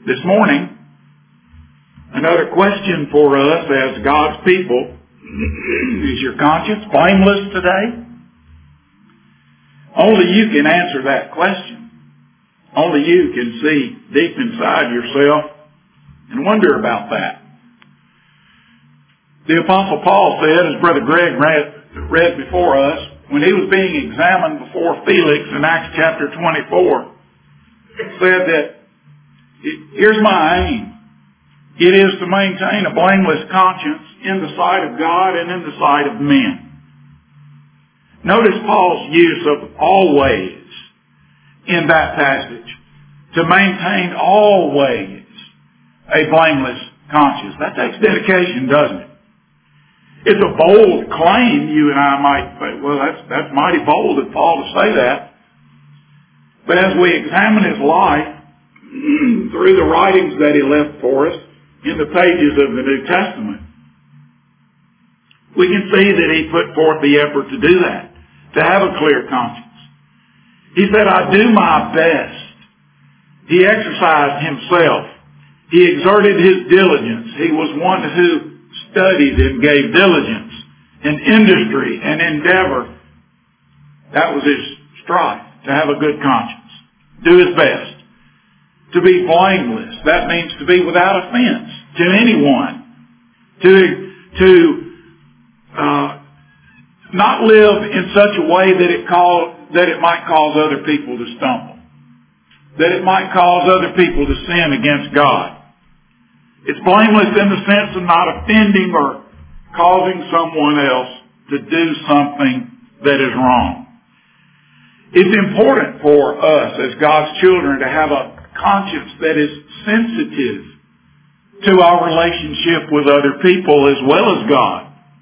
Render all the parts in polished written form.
This morning, another question for us as God's people. Is your conscience blameless today? Only you can answer that question. Only you can see deep inside yourself and wonder about that. The Apostle Paul said, as Brother Greg read before us, when he was being examined before Felix in Acts chapter 24, said that, here's my aim. It is to maintain a blameless conscience in the sight of God and in the sight of men. Notice Paul's use of always in that passage. To maintain always a blameless conscience. That takes dedication, doesn't it? It's a bold claim. You and I might say, well, that's mighty bold of Paul to say that. But as we examine his life through the writings that he left for us in the pages of the New Testament, we can see that he put forth the effort to do that, to have a clear conscience. He said, I do my best. He exercised himself. He exerted his diligence. He was one who studied and gave diligence and industry and endeavor. That was his strive, to have a good conscience. Do his best. To be blameless. That means to be without offense to anyone. To not live in such a way that it might cause other people to stumble. That it might cause other people to sin against God. It's blameless in the sense of not offending or causing someone else to do something that is wrong. It's important for us as God's children to have a conscience that is sensitive to our relationship with other people as well as God.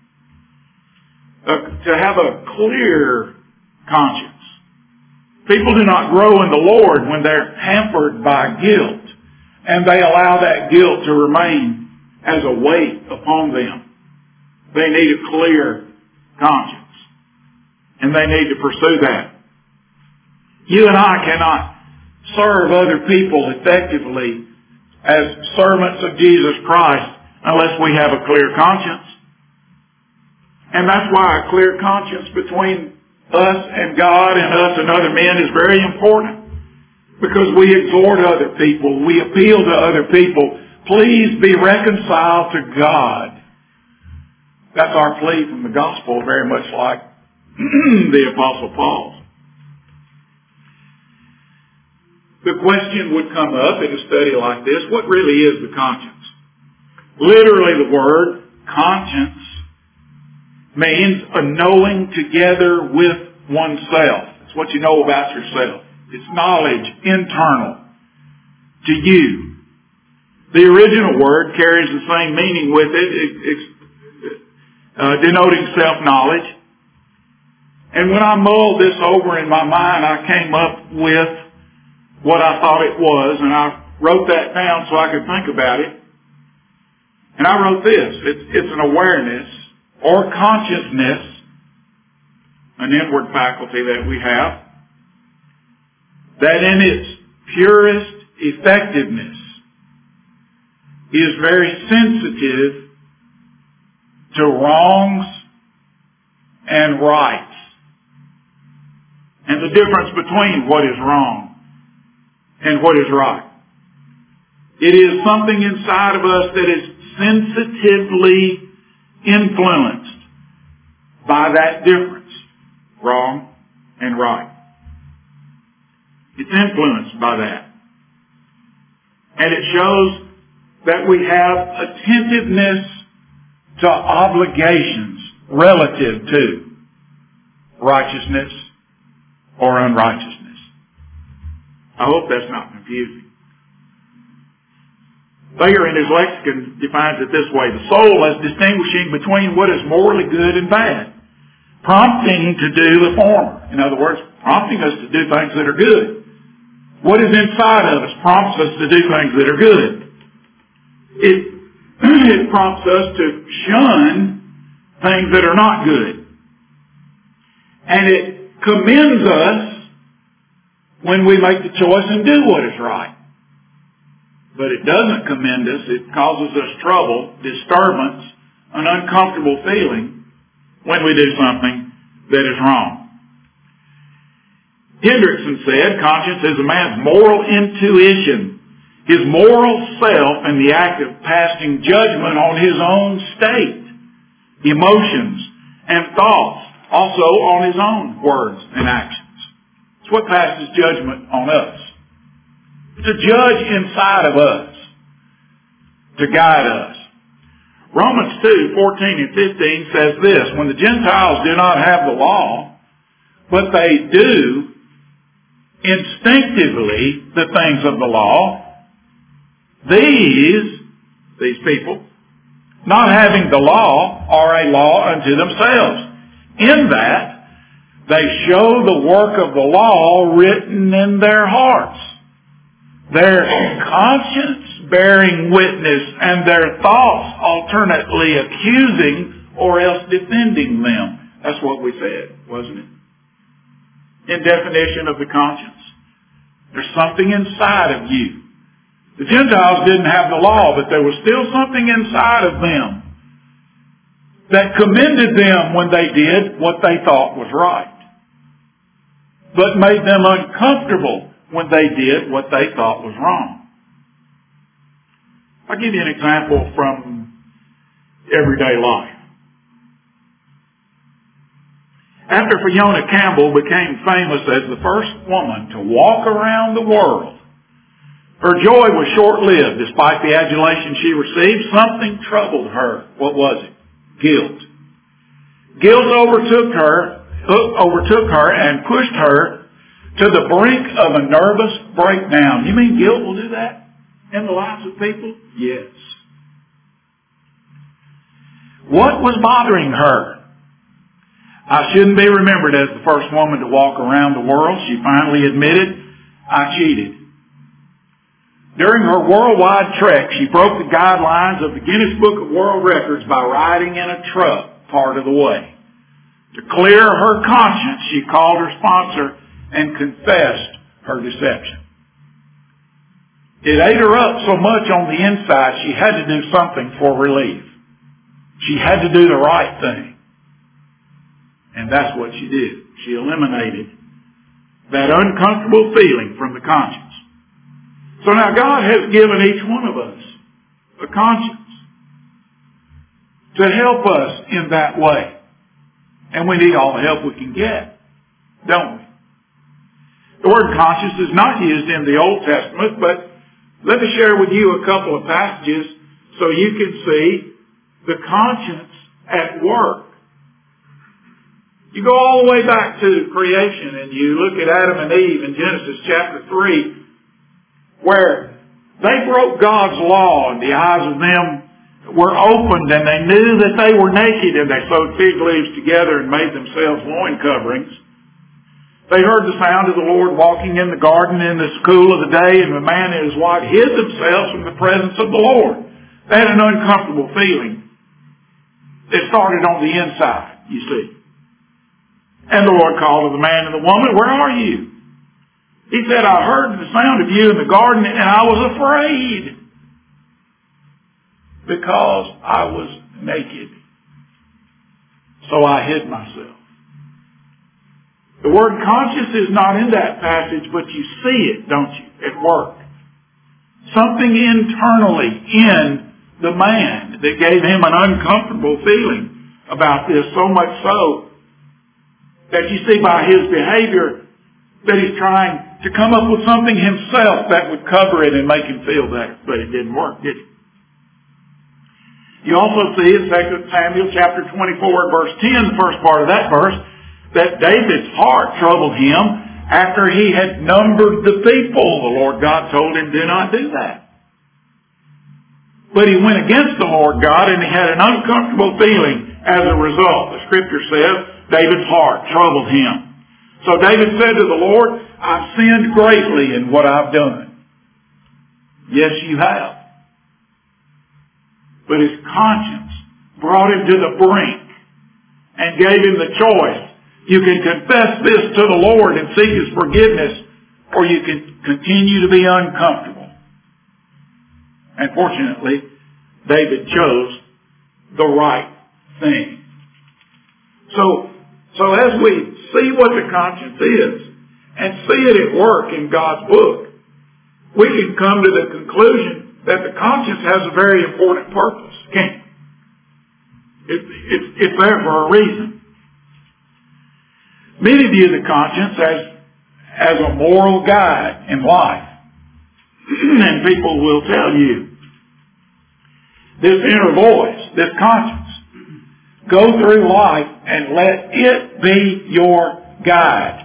To have a clear conscience. People do not grow in the Lord when they're hampered by guilt and they allow that guilt to remain as a weight upon them. They need a clear conscience and they need to pursue that. You and I cannot serve other people effectively as servants of Jesus Christ unless we have a clear conscience. And that's why a clear conscience between us and God and us and other men is very important. Because we exhort other people, we appeal to other people, please be reconciled to God. That's our plea from the gospel, very much like the Apostle Paul's. The question would come up in a study like this, what really is the conscience? Literally the word conscience means a knowing together with oneself. It's what you know about yourself. It's knowledge internal to you. The original word carries the same meaning with it, denoting self-knowledge. And when I mulled this over in my mind, I came up with what I thought it was, and I wrote that down so I could think about it. And I wrote this. It's an awareness or consciousness, an inward faculty that we have, that in its purest effectiveness is very sensitive to wrongs and rights and the difference between what is wrong and what is right. It is something inside of us that is sensitively influenced by that difference, wrong and right. It's influenced by that. And it shows that we have attentiveness to obligations relative to righteousness or unrighteousness. I hope that's not confusing. Thayer in his lexicon defines it this way: the soul as distinguishing between what is morally good and bad, prompting to do the former. In other words, prompting us to do things that are good. What is inside of us prompts us to do things that are good. It prompts us to shun things that are not good. And it commends us when we make the choice and do what is right. But it doesn't commend us. It causes us trouble, disturbance, an uncomfortable feeling when we do something that is wrong. Hendrickson said, conscience is a man's moral intuition, his moral self in the act of passing judgment on his own state, emotions, and thoughts, also on his own words and actions. It's what passes judgment on us. It's a judge inside of us to guide us. Romans 2:14 and 15 says this, when the Gentiles do not have the law, but they do instinctively the things of the law, these people, not having the law, are a law unto themselves, in that they show the work of the law written in their hearts, their conscience bearing witness, and their thoughts alternately accusing or else defending them. That's what we said, wasn't it? In definition of the conscience. There's something inside of you. The Gentiles didn't have the law, but there was still something inside of them that commended them when they did what they thought was right, but made them uncomfortable when they did what they thought was wrong. I'll give you an example from everyday life. After Fiona Campbell became famous as the first woman to walk around the world, her joy was short-lived. Despite the adulation she received, something troubled her. What was it? Guilt. Guilt overtook her and pushed her to the brink of a nervous breakdown. You mean guilt will do that in the lives of people? Yes. What was bothering her? I shouldn't be remembered as the first woman to walk around the world. She finally admitted, I cheated. During her worldwide trek, she broke the guidelines of the Guinness Book of World Records by riding in a truck part of the way. To clear her conscience, she called her sponsor and confessed her deception. It ate her up so much on the inside, she had to do something for relief. She had to do the right thing. And that's what she did. She eliminated that uncomfortable feeling from the conscience. So now God has given each one of us a conscience to help us in that way. And we need all the help we can get, don't we? The word conscience is not used in the Old Testament, but let me share with you a couple of passages so you can see the conscience at work. You go all the way back to creation and you look at Adam and Eve in Genesis chapter 3, where they broke God's law and the eyes of them were opened and they knew that they were naked and they sewed fig leaves together and made themselves loin coverings. They heard the sound of the Lord walking in the garden in the cool of the day, and the man and his wife hid themselves from the presence of the Lord. They had an uncomfortable feeling. It started on the inside, you see. And the Lord called to the man and the woman, where are you? He said, I heard the sound of you in the garden and I was afraid because I was naked. So I hid myself. The word conscience is not in that passage, but you see it, don't you, at work. Something internally in the man that gave him an uncomfortable feeling about this, so much so that you see by his behavior that he's trying to come up with something himself that would cover it and make him feel better. But it didn't work, did it? You also see in 2 Samuel chapter 24 verse 10, the first part of that verse, that David's heart troubled him after he had numbered the people. The Lord God told him, do not do that. But he went against the Lord God and he had an uncomfortable feeling as a result. The scripture says David's heart troubled him. So David said to the Lord, I've sinned greatly in what I've done. Yes, you have. But his conscience brought him to the brink and gave him the choice. You can confess this to the Lord and seek His forgiveness, or you can continue to be uncomfortable. And fortunately, David chose the right thing. So as we see what the conscience is and see it at work in God's book, we can come to the conclusion that the conscience has a very important purpose. Can't it? It's there for a reason. Many view the conscience as a moral guide in life. And people will tell you, this inner voice, this conscience, go through life and let it be your guide.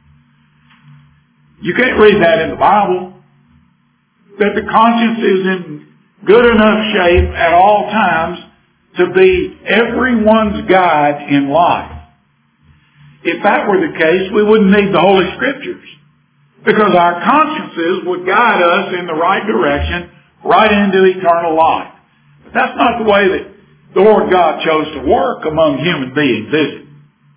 You can't read that in the Bible. That the conscience is in good enough shape at all times to be everyone's guide in life. If that were the case, we wouldn't need the Holy Scriptures, because our consciences would guide us in the right direction, right into eternal life. But that's not the way that the Lord God chose to work among human beings, is it?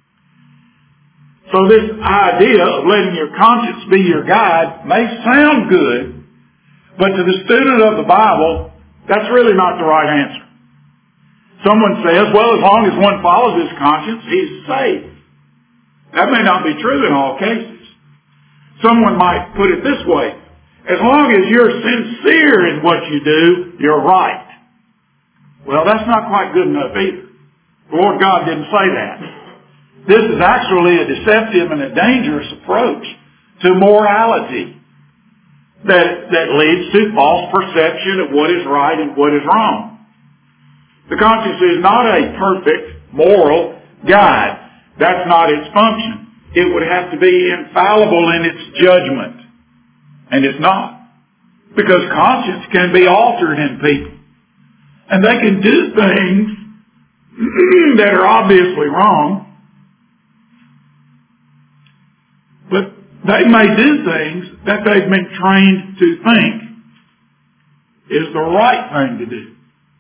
So this idea of letting your conscience be your guide may sound good, but to the student of the Bible, that's really not the right answer. Someone says, well, as long as one follows his conscience, he's safe. That may not be true in all cases. Someone might put it this way: as long as you're sincere in what you do, you're right. Well, that's not quite good enough either. The Lord God didn't say that. This is actually a deceptive and a dangerous approach to morality that leads to false perception of what is right and what is wrong. The conscience is not a perfect moral guide. That's not its function. It would have to be infallible in its judgment. And it's not. Because conscience can be altered in people. And they can do things that are obviously wrong. But they may do things that they've been trained to think is the right thing to do.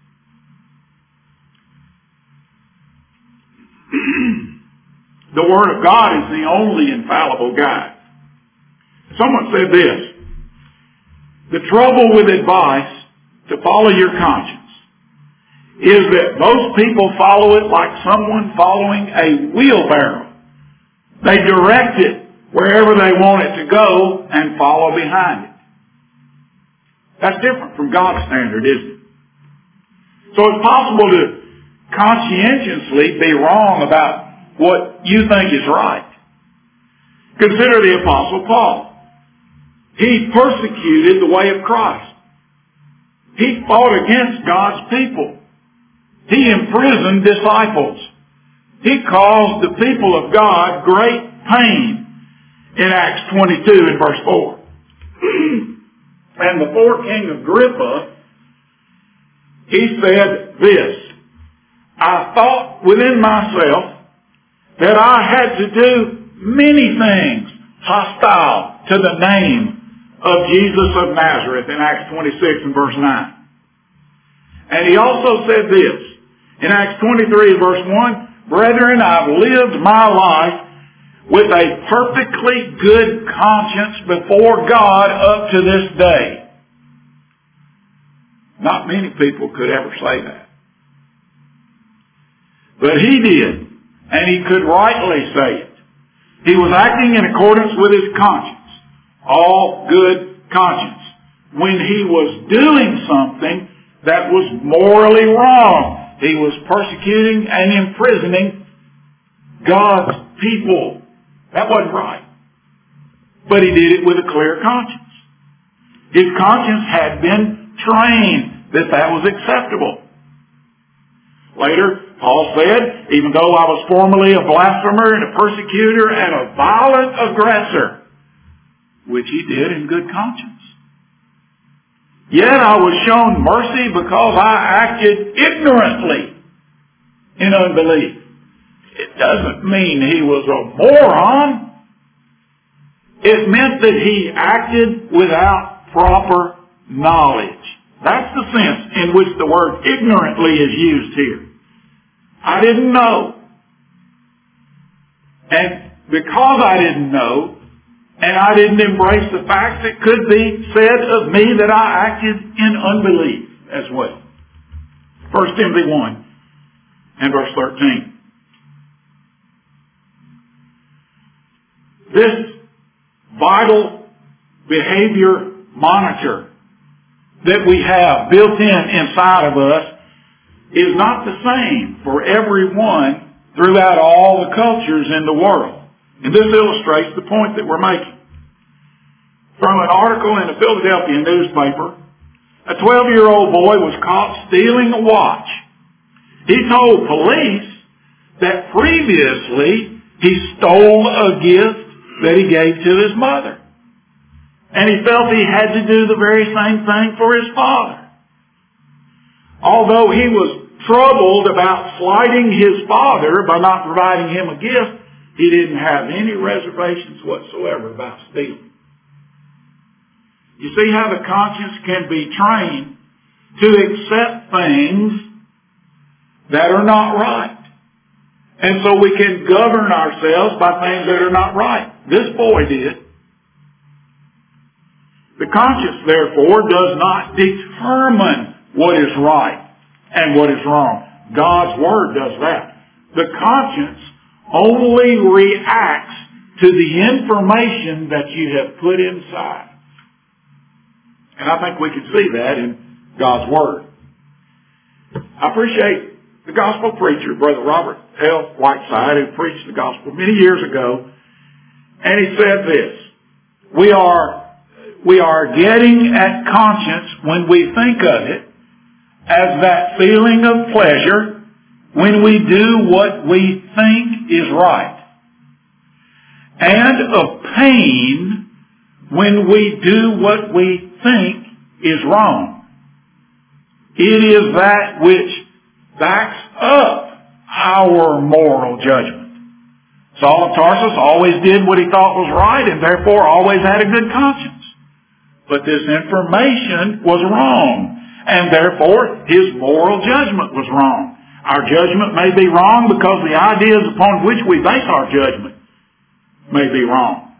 The Word of God is the only infallible guide. Someone said this: the trouble with advice to follow your conscience is that most people follow it like someone following a wheelbarrow. They direct it wherever they want it to go and follow behind it. That's different from God's standard, isn't it? So it's possible to conscientiously be wrong about what you think is right. Consider the Apostle Paul. He persecuted the way of Christ. He fought against God's people. He imprisoned disciples. He caused the people of God great pain in Acts 22 and verse 4. And before King Agrippa, he said this: I thought within myself that I had to do many things hostile to the name of Jesus of Nazareth in Acts 26 and verse 9. And he also said this in Acts 23 verse 1, Brethren, I've lived my life with a perfectly good conscience before God up to this day. Not many people could ever say that. But he did. And he could rightly say it. He was acting in accordance with his conscience. All good conscience. When he was doing something that was morally wrong. He was persecuting and imprisoning God's people. That wasn't right. But he did it with a clear conscience. His conscience had been trained that was acceptable. Later, Paul said, even though I was formerly a blasphemer and a persecutor and a violent aggressor, which he did in good conscience, yet I was shown mercy because I acted ignorantly in unbelief. It doesn't mean he was a moron. It meant that he acted without proper knowledge. That's the sense in which the word ignorantly is used here. I didn't know. And because I didn't know, And I didn't embrace the fact that could be said of me that I acted in unbelief as well. 1 Timothy 1 and verse 13. This vital behavior monitor that we have built inside of us is not the same for everyone throughout all the cultures in the world. And this illustrates the point that we're making. From an article in the Philadelphia newspaper, a 12-year-old boy was caught stealing a watch. He told police that previously he stole a gift that he gave to his mother. And he felt he had to do the very same thing for his father. Although he was troubled about slighting his father by not providing him a gift, he didn't have any reservations whatsoever about stealing. You see how the conscience can be trained to accept things that are not right. And so we can govern ourselves by things that are not right. This boy did. The conscience, therefore, does not determine what is right and what is wrong. God's Word does that. The conscience only reacts to the information that you have put inside. And I think we can see that in God's Word. I appreciate the gospel preacher, Brother Robert L. Whiteside, who preached the gospel many years ago. And he said this: we are getting at conscience when we think of it as that feeling of pleasure when we do what we think is right, and of pain when we do what we think is wrong. It is that which backs up our moral judgment. Saul of Tarsus always did what he thought was right and therefore always had a good conscience. But this information was wrong, and therefore his moral judgment was wrong. Our judgment may be wrong because the ideas upon which we base our judgment may be wrong.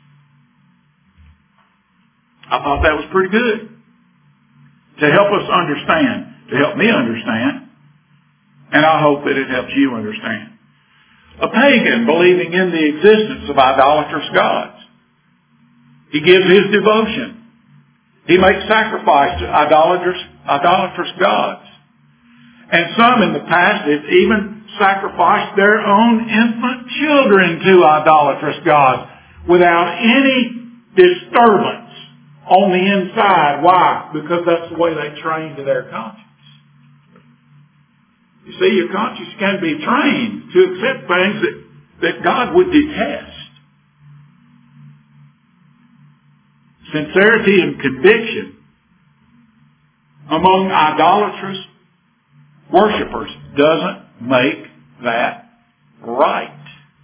I thought that was pretty good to help us understand, to help me understand, and I hope that it helps you understand. A pagan believing in the existence of idolatrous gods, he gives his devotion. He makes sacrifice to idolatrous gods. And some in the past have even sacrificed their own infant children to idolatrous gods without any disturbance on the inside. Why? Because that's the way they train to their conscience. You see, your conscience can be trained to accept things that God would detest. Sincerity and conviction among idolatrous worshipers doesn't make that right.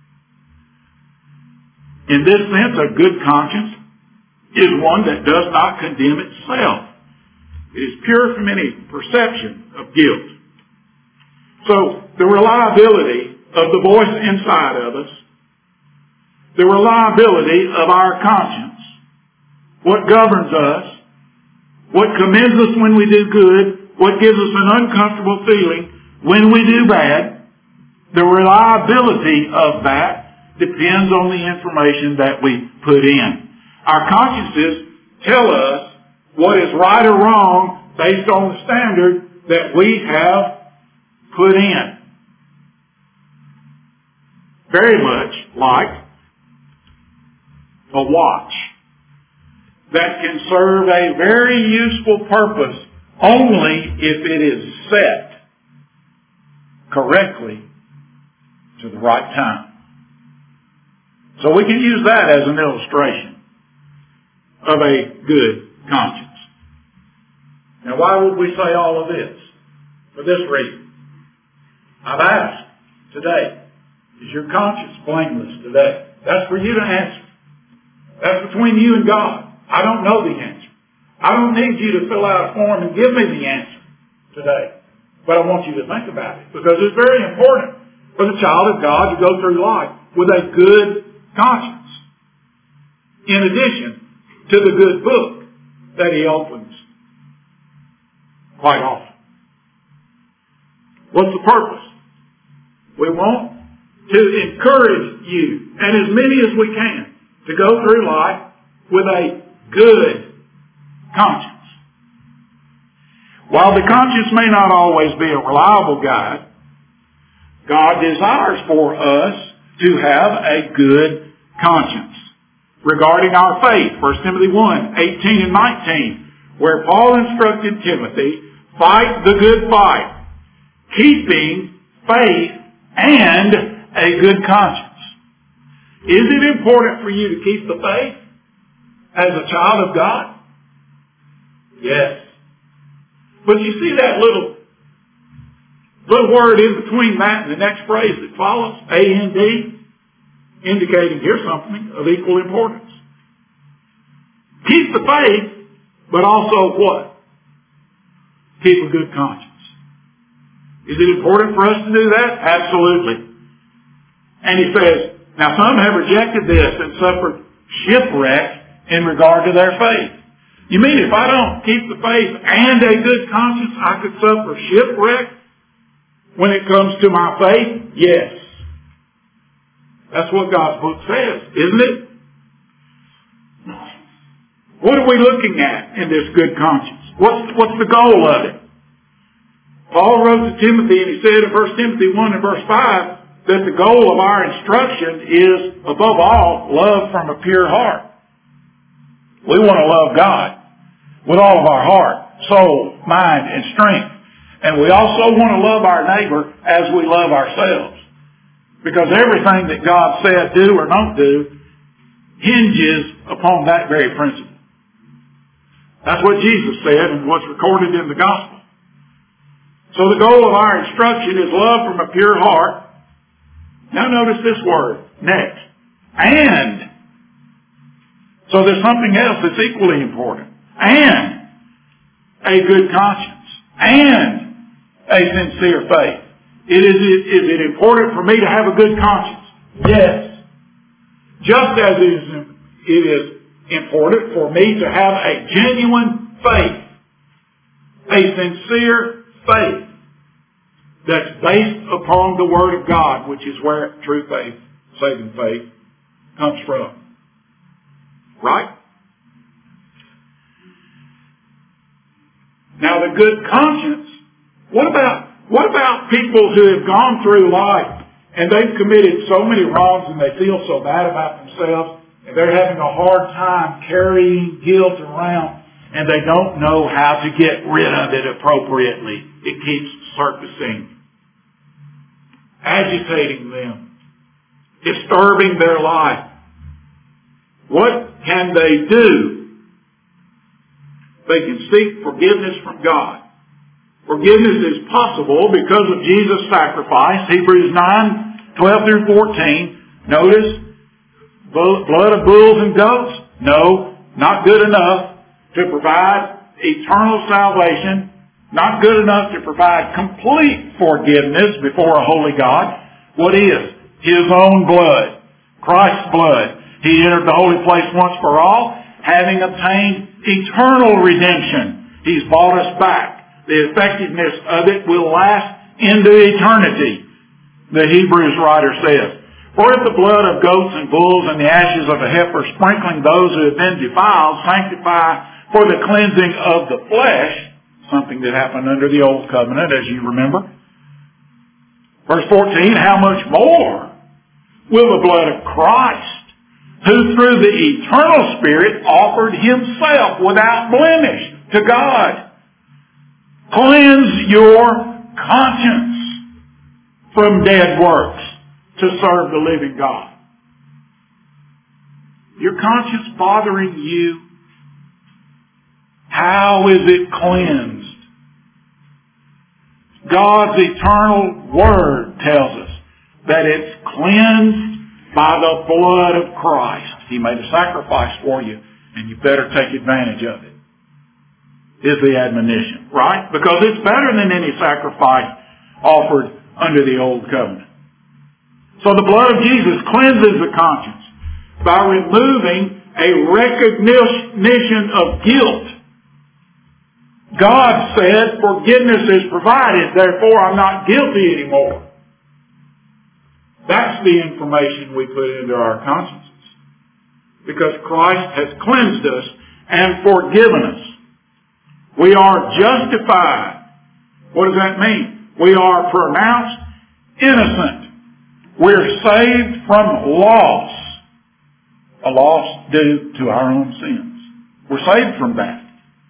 In this sense, a good conscience is one that does not condemn itself. It is pure from any perception of guilt. So, the reliability of the voice inside of us, the reliability of our conscience, what governs us, what commends us when we do good, what gives us an uncomfortable feeling when we do bad, the reliability of that depends on the information that we put in. Our consciences tell us what is right or wrong based on the standard that we have put in. Very much like a watch that can serve a very useful purpose only if it is set correctly to the right time. So we can use that as an illustration of a good conscience. Now, why would we say all of this? For this reason. I've asked today, is your conscience blameless today? That's for you to answer. That's between you and God. I don't know the answer. I don't need you to fill out a form and give me the answer today. But I want you to think about it, because it's very important for the child of God to go through life with a good conscience. in addition to the good book that he opens quite often. What's the purpose? We want to encourage you, and as many as we can, to go through life with a good conscience. While the conscience may not always be a reliable guide, God desires for us to have a good conscience regarding our faith. 1 Timothy 1, 18 and 19, where Paul instructed Timothy, fight the good fight, keeping faith and a good conscience. Is it important for you to keep the faith as a child of God? Yes. But you see that little word in between that and the next phrase that follows, A-N-D, indicating here's something of equal importance. Keep the faith, but also what? Keep a good conscience. Is it important for us to do that? Absolutely. And he says, now some have rejected this and suffered shipwreck in regard to their faith. You mean if I don't keep the faith and a good conscience, I could suffer shipwreck when it comes to my faith? Yes. That's what God's book says, isn't it? What are we looking at in this good conscience? What's the goal of it? Paul wrote to Timothy, and he said in 1 Timothy 1 and verse 5, that the goal of our instruction is, above all, love from a pure heart. We want to love God with all of our heart, soul, mind, and strength. And we also want to love our neighbor as we love ourselves. Because everything that God said do or don't do hinges upon that very principle. That's what Jesus said and what's recorded in the gospel. So the goal of our instruction is love from a pure heart. Now notice this word, next. And. So there's something else that's equally important. And a good conscience. And a sincere faith. Is it important for me to have a good conscience? Yes. Just as it is important for me to have a genuine faith. A sincere faith that's based upon the Word of God, which is where true faith, saving faith, comes from. Right? Now the good conscience, what about people who have gone through life and they've committed so many wrongs and they feel so bad about themselves and they're having a hard time carrying guilt around and they don't know how to get rid of it appropriately. It keeps surfacing, agitating them, disturbing their life. What can they do? They can seek forgiveness from God. Forgiveness is possible because of Jesus' sacrifice. Hebrews 9:12 through 14. Notice, blood of bulls and goats? No, not good enough to provide eternal salvation. Not good enough to provide complete forgiveness before a holy God. What is? His own blood. Christ's blood. He entered the holy place once for all, having obtained eternal redemption. He's bought us back. The effectiveness of it will last into eternity, the Hebrews writer says. For if the blood of goats and bulls and the ashes of a heifer sprinkling those who have been defiled sanctify for the cleansing of the flesh, something that happened under the old covenant, as you remember. Verse 14, how much more will the blood of Christ, who through the eternal Spirit offered himself without blemish to God, cleanse your conscience from dead works to serve the living God? Your conscience bothering you? How is it cleansed? God's eternal Word tells us that it's cleansed by the blood of Christ. He made a sacrifice for you, and you better take advantage of it, is the admonition, right? Because it's better than any sacrifice offered under the old covenant. So the blood of Jesus cleanses the conscience by removing a recognition of guilt. God said, forgiveness is provided, therefore I'm not guilty anymore. That's the information we put into our consciences. Because Christ has cleansed us and forgiven us. We are justified. What does that mean? We are pronounced innocent. We're saved from loss. A loss due to our own sins. We're saved from that.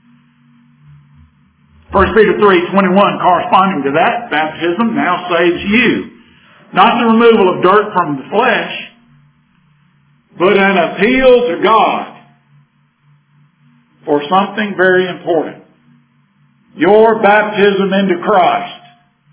1 Peter 3:21, corresponding to that, baptism now saves you. Not the removal of dirt from the flesh, but an appeal to God for something very important. Your baptism into Christ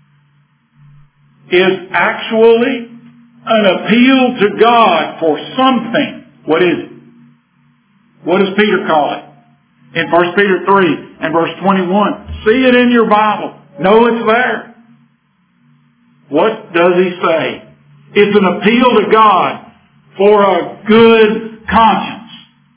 is actually an appeal to God for something. What is it? What does Peter call it? In 1 Peter 3 and verse 21. See it in your Bible. Know it's there. What does he say? It's an appeal to God for a good conscience.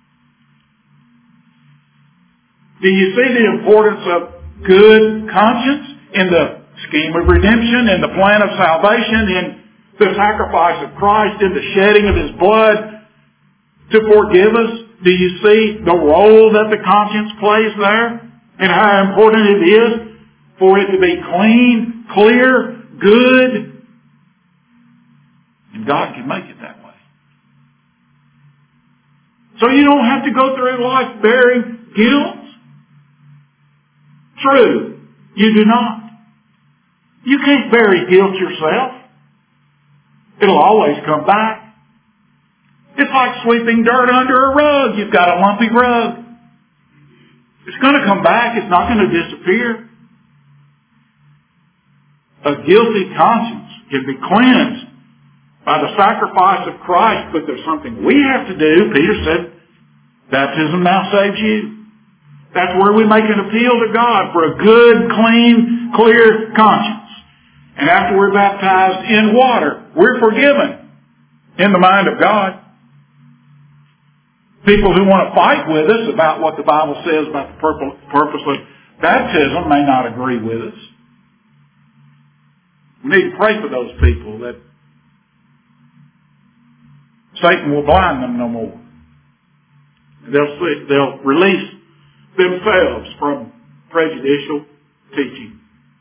Do you see the importance of good conscience in the scheme of redemption, in the plan of salvation, in the sacrifice of Christ, in the shedding of His blood to forgive us? Do you see the role that the conscience plays there? And how important it is for it to be clean, clear, good? And God can make it that way. So you don't have to go through life bearing guilt. True, you do not. You can't bury guilt yourself. It'll always come back. It's like sweeping dirt under a rug. You've got a lumpy rug. It's going to come back. It's not going to disappear. A guilty conscience can be cleansed by the sacrifice of Christ, but there's something we have to do. Peter said, baptism now saves you. That's where we make an appeal to God for a good, clean, clear conscience. And after we're baptized in water, we're forgiven in the mind of God. People who want to fight with us about what the Bible says about the purpose of baptism may not agree with us. We need to pray for those people that Satan will blind them no more. They'll release themselves from prejudicial teaching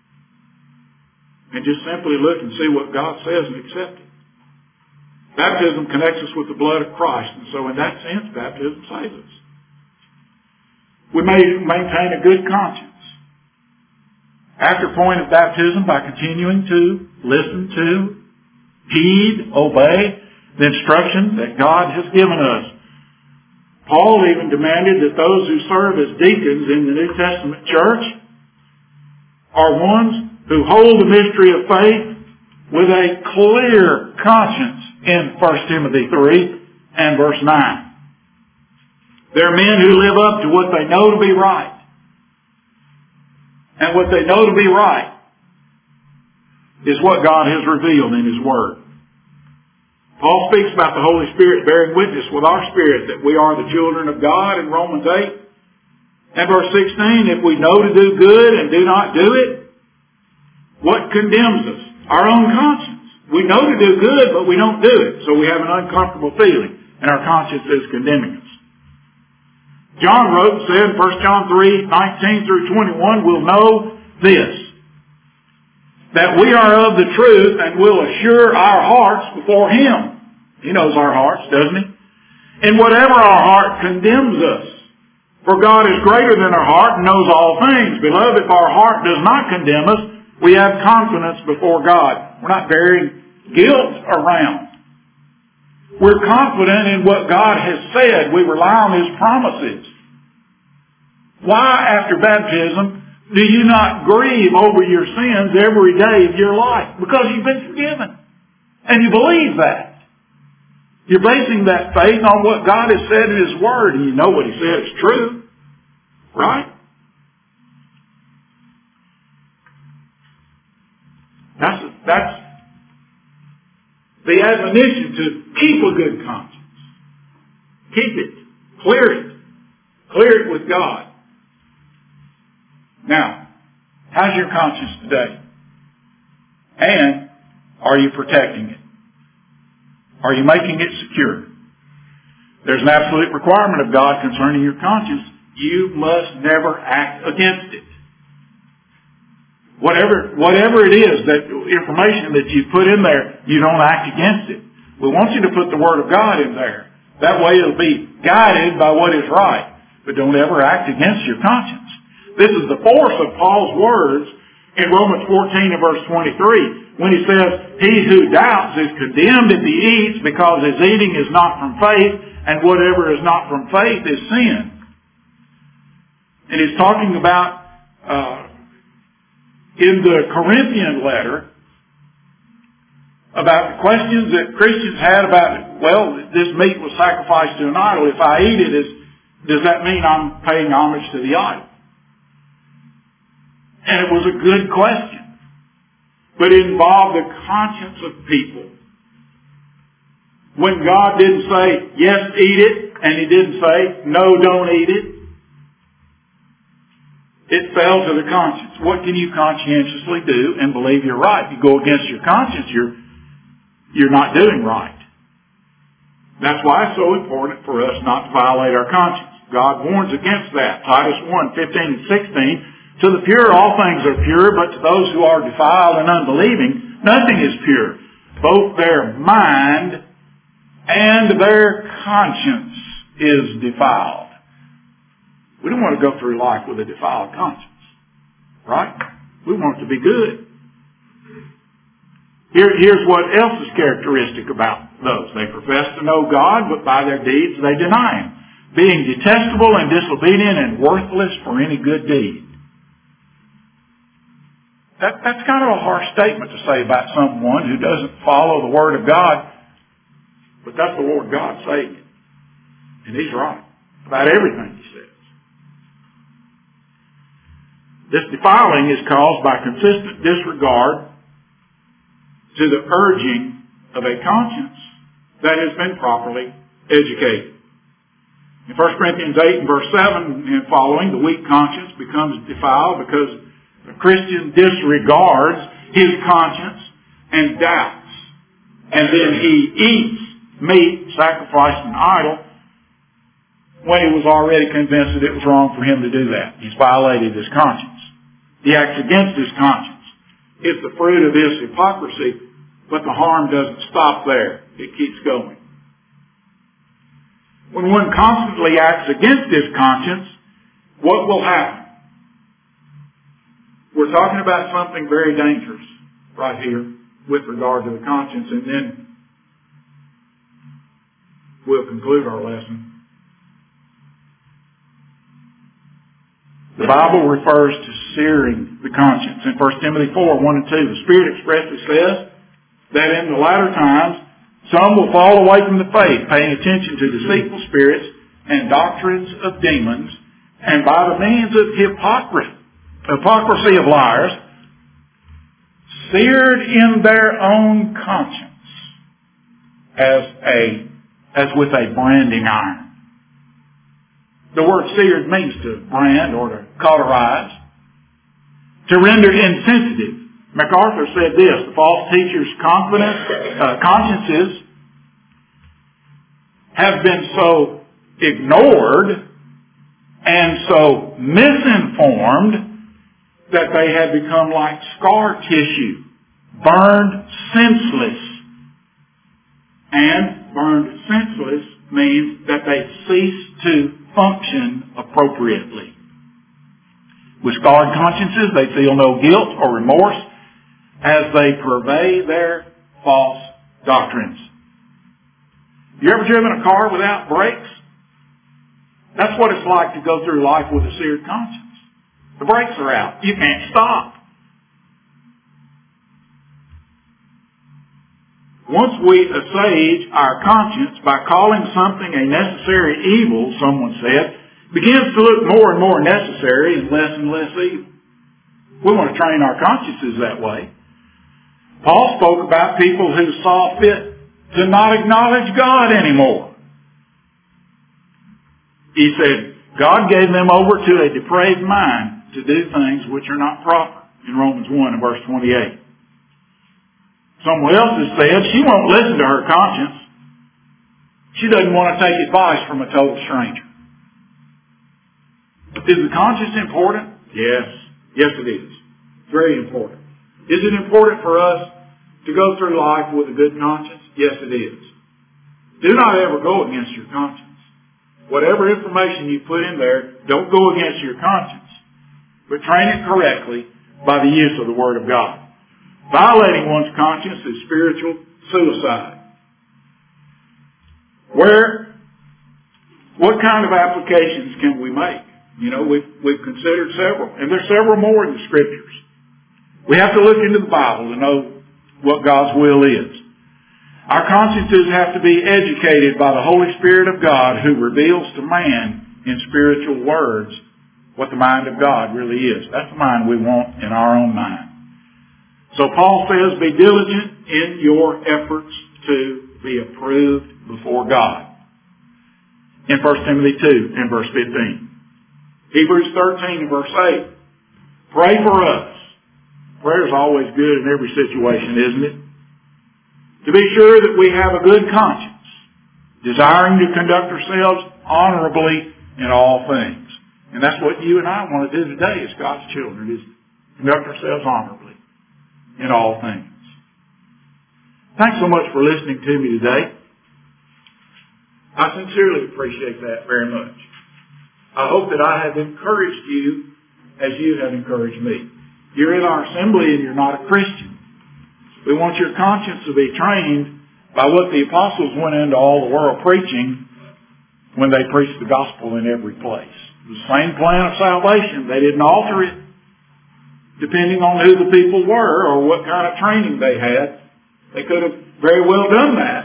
and just simply look and see what God says and accept it. Baptism connects us with the blood of Christ, and so in that sense, baptism saves us. We may maintain a good conscience after point of baptism by continuing to listen to, heed, obey the instruction that God has given us. Paul even demanded that those who serve as deacons in the New Testament church are ones who hold the mystery of faith with a clear conscience in 1 Timothy 3 and verse 9. They're men who live up to what they know to be right. And what they know to be right is what God has revealed in His Word. Paul speaks about the Holy Spirit bearing witness with our spirit that we are the children of God in Romans 8. And verse 16, if we know to do good and do not do it, what condemns us? Our own conscience. We know to do good, but we don't do it. So we have an uncomfortable feeling, and our conscience is condemning us. John wrote and said in 1 John 3:19 through 21, we'll know this, that we are of the truth and will assure our hearts before Him. He knows our hearts, doesn't He? And whatever our heart condemns us. For God is greater than our heart and knows all things. Beloved, if our heart does not condemn us, we have confidence before God. We're not bearing guilt around. We're confident in what God has said. We rely on His promises. Why, after baptism, do you not grieve over your sins every day of your life? Because you've been forgiven. And you believe that. You're basing that faith on what God has said in His Word, and you know what He said is true. Right? That's the admonition to keep a good conscience. Keep it. Clear it. Clear it with God. Now, how's your conscience today? And are you protecting it? Are you making it secure? There's an absolute requirement of God concerning your conscience. You must never act against it. Whatever it is, that information that you put in there, you don't act against it. We want you to put the Word of God in there. That way it'll be guided by what is right. But don't ever act against your conscience. This is the force of Paul's words in Romans 14 and verse 23 when he says, he who doubts is condemned if he eats because his eating is not from faith, and whatever is not from faith is sin. And he's talking about in the Corinthian letter about the questions that Christians had about, well, this meat was sacrificed to an idol. If I eat it, does that mean I'm paying homage to the idol? And it was a good question. But it involved the conscience of people. When God didn't say, yes, eat it, and He didn't say, no, don't eat it, it fell to the conscience. What can you conscientiously do and believe you're right? You go against your conscience, you're not doing right. That's why it's so important for us not to violate our conscience. God warns against that. Titus 1:15 and 16, to the pure all things are pure, but to those who are defiled and unbelieving, nothing is pure. Both their mind and their conscience is defiled. We don't want to go through life with a defiled conscience. Right? We want it to be good. Here's what else is characteristic about those. They profess to know God, but by their deeds they deny Him, being detestable and disobedient and worthless for any good deed. That's kind of a harsh statement to say about someone who doesn't follow the Word of God, but that's the Lord God saying it. And He's right about everything He says. This defiling is caused by consistent disregard to the urging of a conscience that has been properly educated. In 1 Corinthians 8 and verse 7 and following, the weak conscience becomes defiled because the Christian disregards his conscience and doubts. And then he eats meat sacrificed to an idol when he was already convinced that it was wrong for him to do that. He's violated his conscience. He acts against his conscience. It's the fruit of his hypocrisy, but the harm doesn't stop there. It keeps going. When one constantly acts against his conscience, what will happen? We're talking about something very dangerous right here with regard to the conscience, and then we'll conclude our lesson. The Bible refers to searing the conscience. In 1 Timothy 4, 1 and 2, the Spirit expressly says that in the latter times, some will fall away from the faith, paying attention to deceitful spirits and doctrines of demons, and by the means of hypocrisy of liars, seared in their own conscience as with a branding iron. The word seared means to brand or to cauterize, to render insensitive. MacArthur said this, the false teachers' consciences have been so ignored and so misinformed that they have become like scar tissue, burned senseless. And burned senseless means that they cease to function appropriately. With scarred consciences, they feel no guilt or remorse as they purvey their false doctrines. You ever driven a car without brakes? That's what it's like to go through life with a seared conscience. The brakes are out. You can't stop. Once we assuage our conscience by calling something a necessary evil, someone said, begins to look more and more necessary and less evil. We want to train our consciences that way. Paul spoke about people who saw fit to not acknowledge God anymore. He said, God gave them over to a depraved mind to do things which are not proper, in Romans 1 and verse 28. Someone else has said she won't listen to her conscience. She doesn't want to take advice from a total stranger. Is the conscience important? Yes. Yes, it is. Very important. Is it important for us to go through life with a good conscience? Yes, it is. Do not ever go against your conscience. Whatever information you put in there, don't go against your conscience. But train it correctly by the use of the Word of God. Violating one's conscience is spiritual suicide. What kind of applications can we make? You know, we've considered several, and there's several more in the Scriptures. We have to look into the Bible to know what God's will is. Our consciences have to be educated by the Holy Spirit of God, who reveals to man in spiritual words what the mind of God really is. That's the mind we want in our own mind. So Paul says, be diligent in your efforts to be approved before God. In 1 Timothy 2 and verse 15. Hebrews 13 and verse 8. Pray for us. Prayer is always good in every situation, isn't it? To be sure that we have a good conscience, desiring to conduct ourselves honorably in all things. And that's what you and I want to do today as God's children, is conduct ourselves honorably in all things. Thanks so much for listening to me today. I sincerely appreciate that very much. I hope that I have encouraged you as you have encouraged me. You're in our assembly and you're not a Christian. We want your conscience to be trained by what the apostles went into all the world preaching when they preached the gospel in every place. The same plan of salvation. They didn't alter it depending on who the people were or what kind of training they had. They could have very well done that.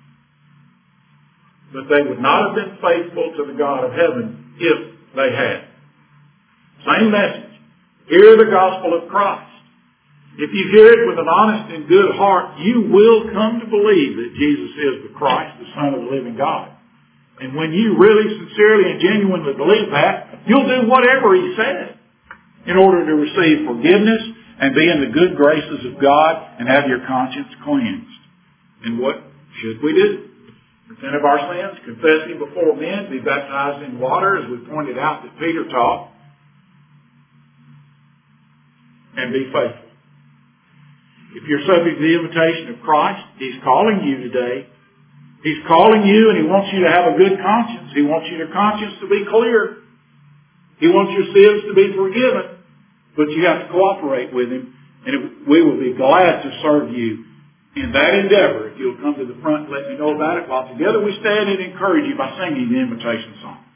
But they would not have been faithful to the God of heaven if they had. Same message. Hear the gospel of Christ. If you hear it with an honest and good heart, you will come to believe that Jesus is the Christ, the Son of the living God. And when you really, sincerely, and genuinely believe that, you'll do whatever He said in order to receive forgiveness and be in the good graces of God and have your conscience cleansed. And what should we do? Repent of our sins, confess Him before men, be baptized in water, as we pointed out that Peter taught, and be faithful. If you're subject to the invitation of Christ, He's calling you today. He's calling you and He wants you to have a good conscience. He wants your conscience to be clear. He wants your sins to be forgiven. But you have to cooperate with Him, and we will be glad to serve you in that endeavor. If you'll come to the front and let me know about it, while together we stand and encourage you by singing the invitation song.